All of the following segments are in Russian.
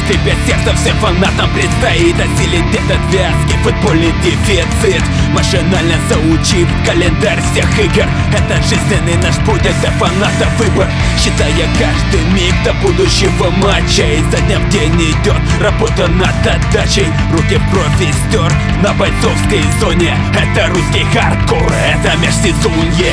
Скрипя сердце, всем фанатам предстоит осилить этот вязкий футбольный дефицит, машинально заучив календарь всех игр. Это жизненный наш путь, это фаната выбор, считая каждый миг до будущего матча. Изо дня в день идет работа над отдачей, руки в кровь и стер на бойцовской зоне. Это русский хардкор, это межсезонье.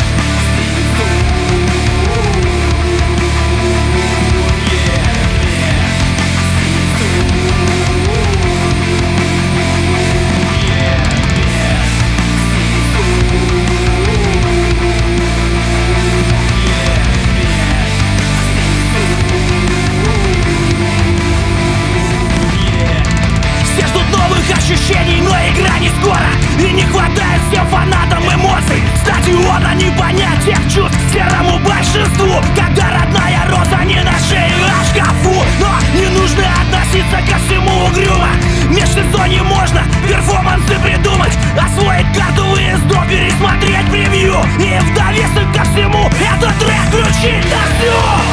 Ощущений, но игра не скоро, и не хватает всем фанатам эмоций. Стадиона не понять тех чувств серому большинству, когда родная роза не на шее, а в шкафу. Но не нужно относиться ко всему угрюмо. В межсезонье можно перформансы придумать, освоить карту выезду, пересмотреть превью и в довесок ко всему этот трек включить на всю.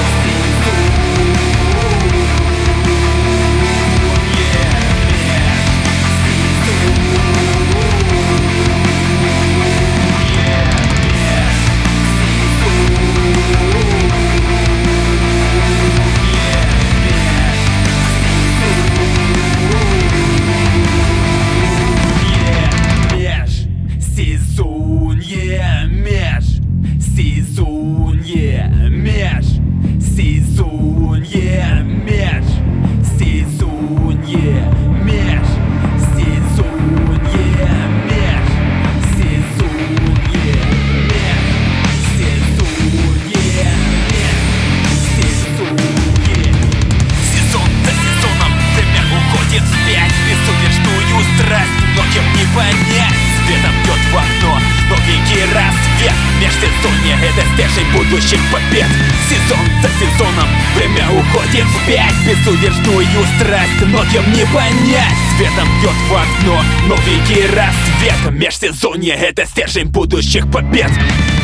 Межсезонье — это стержень будущих побед. Сезон за сезоном время уходит вспять. Безудержную страсть многим не понять. Светом бьет в окно новенький рассвет. Межсезонье — это стержень будущих побед.